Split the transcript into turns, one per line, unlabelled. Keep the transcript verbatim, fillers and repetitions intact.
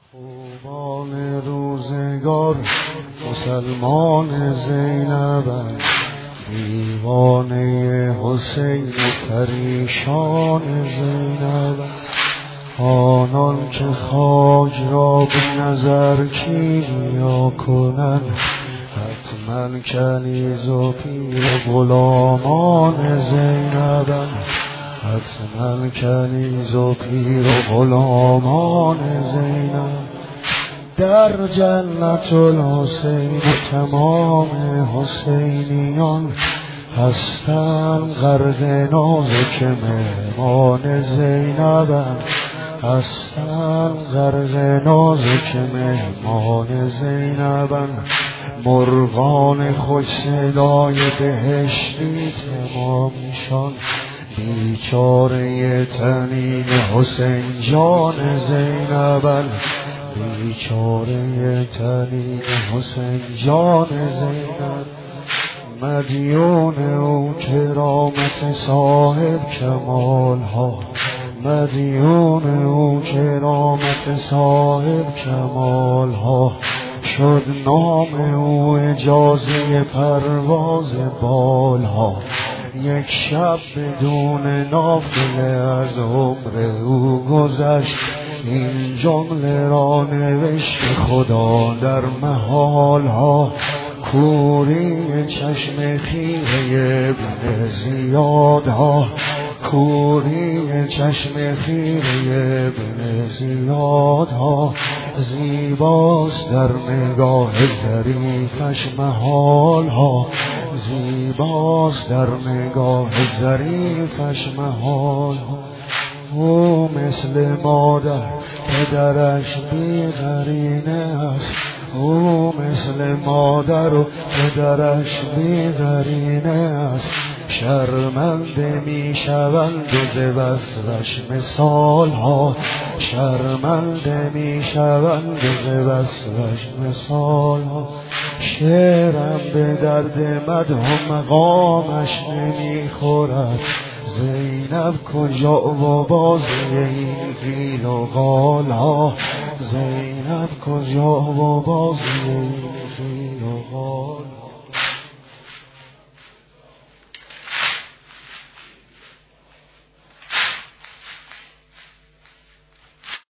خوبان روزگار مسلمان زینبند، دیوانه حسین و پریشان زینبند. آنان که خاک را به نظر کیمیا کنند، حتما کنیز و پیر و غلامان زینبند. حتما کنیز و پیر و غلامان زینب. در جنت الحسین و تمام حسینیان هستند غرق نازک مهمان زینبند. هستند غرق نازک مهمان زینبند. مرغان خوش صدای بهشتی تمامشان، بیچاره تنین حسین جان زینبند. بیچاره تنین حسین جان زینب. مدیون او کرامت صاحب کمال ها، مدیون او کرامت صاحب کمال ها. شد نام او اجازه پرواز بال ها، یک شب بدون نافله از عمر او گذشت. این جمله را نوشت خدا در محال ها. کوری چشم خیره ابن زیاد ها، کوری چشم خیره ابن زیاد ها. زیباست در نگاه ظریفش محال ها، زیباست در نگاه ظریفش محال ها. او مثل مادر پدرش بی قرینه است، او مثل مادر و پدرش بی قرینه است. شرمنده می شوند و ز وصلش مثال ها، شرمنده می شوند و ز وصلش مثال ها. شعرم به درد مدح و مقامش نمی خورد، زینب کجا و بازی این قیل و قال ها. زینب کجا و بازی این قیل و قال ها.